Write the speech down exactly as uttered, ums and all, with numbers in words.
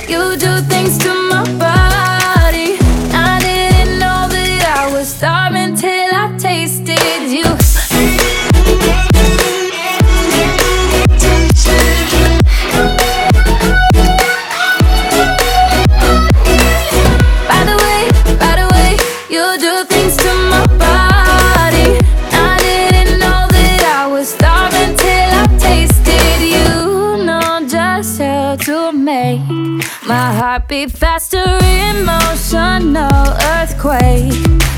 You do things to my body. I didn't know that I was starving till I tasted you. By the way, by the way, you do things to my body. I didn't know that I was starving till I tasted you. Know just how to make my heart beat faster, emotional earthquake.